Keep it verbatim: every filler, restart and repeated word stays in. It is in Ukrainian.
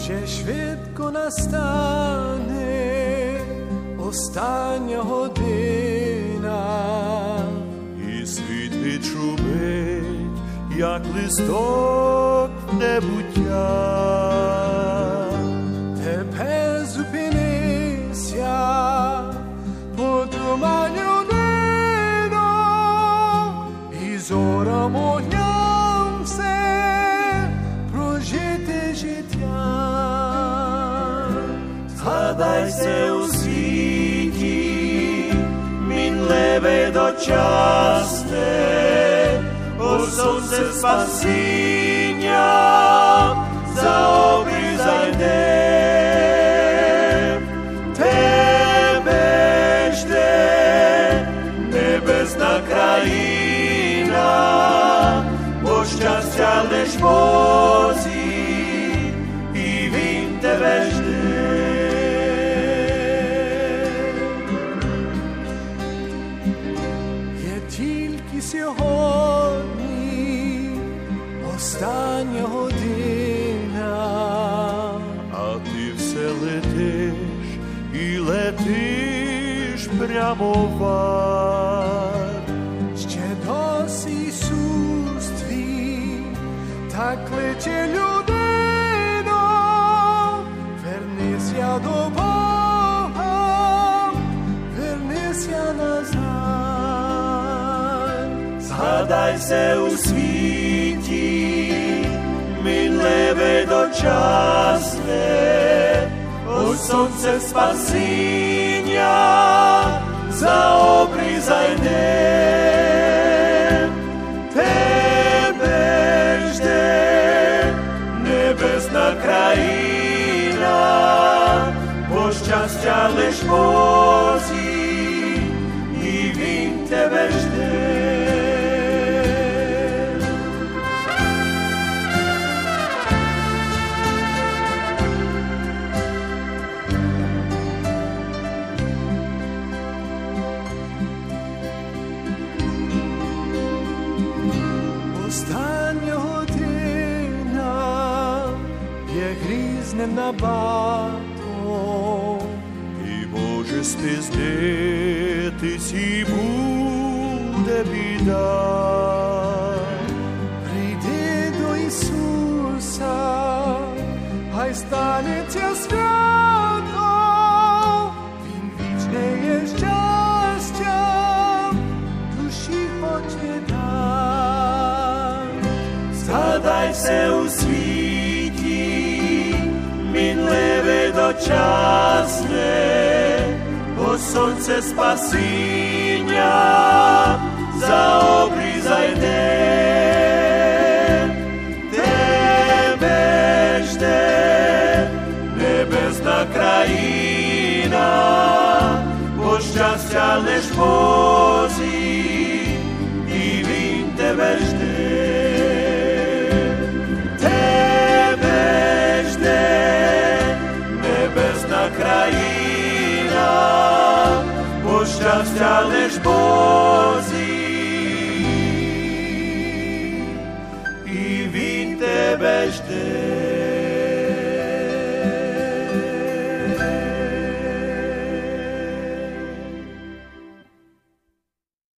Вже швидко настане остання година, і світ відшумить, як листок в небуття. Тепер зупинися, подумай, людино, і зором огням все прожити життя. Згадайся у світі, мінливе дочасне, о сонце спасіння, за обрій зайде. Тебе жде небесна країна, бо щастя лиш Божий, і Він тебе жде. Тільки сьогодні остання година, а ти все летиш і летиш прямо в ад. Ще досі Ісус твій так кличе, людино, вернися до Бога, вернися назад. Згадайся у світі, мінливе дочасне, о сонце спасіння, за обрій зайде. Тебе жде небесна країна, бо щастя лиш Божий, і Він тебе жде. Остання година є грізним набатом, І може спізнитись, і буде біда. прийди до Ісуса, хай станеться свято, Він вічне є щастя, душі хоче дати. Згадайся у світі, мінливе дочасне, бо сонце спасіння, за обрій зайде. Тебе жде небесна країна, бо щастя лиш Божий, і Він тебе жде. Тебе жде небесна країна, бо щастя лиш Божий,